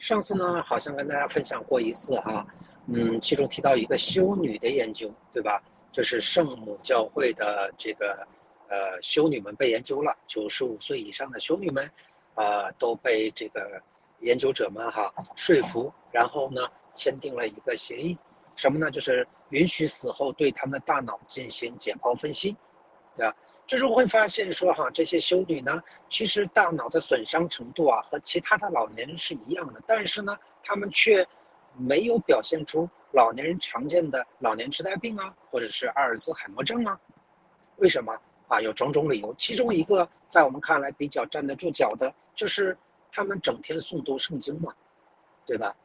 上次呢，好像跟大家分享过一次哈，其中提到一个修女的研究，对吧？就是圣母教会的这个修女们被研究了，95岁以上的修女们，都被这个研究者们说服，然后呢签订了一个协议，什么呢？就是允许死后对他们的大脑进行解剖分析，对吧？就是会发现说这些修女呢，其实大脑的损伤程度和其他的老年人是一样的，但是呢，他们却没有表现出老年人常见的老年痴呆病或者是阿尔兹海默症为什么有种种理由，其中一个在我们看来比较站得住脚的，就是他们整天诵读圣经嘛，对吧？